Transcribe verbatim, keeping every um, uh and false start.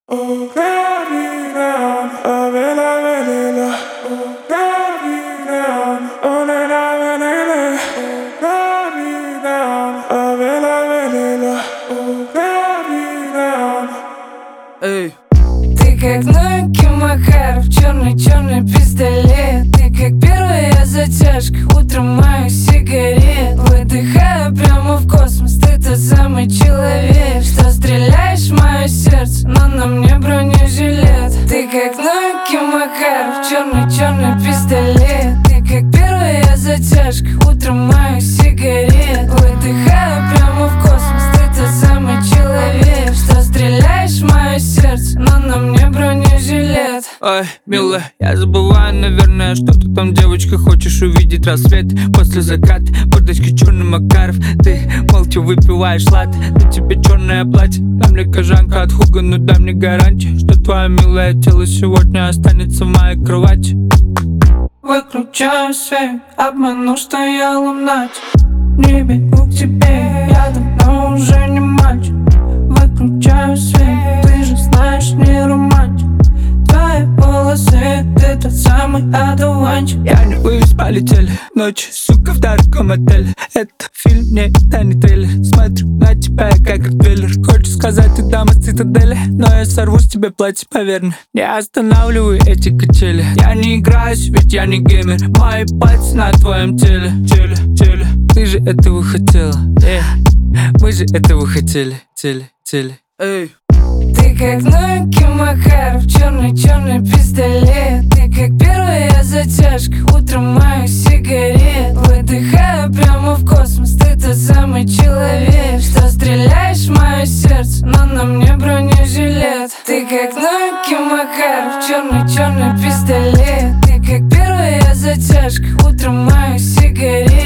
Эй. Ты как Нойки Макаров, черный-черный пистолет. Ты как первая затяжка, утром моих сигарет. Выдыхаю прямо в космос, ты тот самый человек, что стреляешь в мое сердце, но на мне бронежилет. Ты как Нойки Макаров, черный-черный пистолет. Ты как первая затяжка, утром моих сигарет. Выдыхаю прямо в космос, ты тот самый человек, что стреляешь в мое сердце, но на мне бронежилет. Ой, милая, я забываю, наверное, что ты там, девочка, хочешь увидеть рассвет после заката. Мордочка черный Макаров, ты молча выпиваешь латте. На тебе черное платье, на мне кожанка от Хуга, ну дай мне гарантию, что твое милое тело сегодня останется в моей кровати. Выключаю свет, обману, что я лунатик. Не бегу к тебе, я давно уже не мальчик. Выключаю свет, ты же знаешь, не романтик. Твои волосы, ты тот самый одуванчик. Я не вывез, полетели ночи, сука, в дорогом отеле. Это фильм, не это не трейлер. Смотрю на тебя, как ротвейлер. Хочешь сказать, ты дама с цитадели, но я сорву с тебя платье, поверь мне. Не останавливаю эти качели. Я не играюсь, ведь я не геймер. Мои пальцы на твоем теле, теле, теле. Ты же этого хотела, эй. Мы же этого хотели, теле, теле. Эй. Ты как Нойки Макаров, черный-черный пистолет. Ты как первая затяжка, утром моих сигарет. Выдыхаю прямо в космос, ты тот самый человек, что стреляешь в мое сердце, но на мне бронежилет. Ты как Нойки Макаров, черный-черный пистолет. Ты как первая затяжка, утром моих сигарет.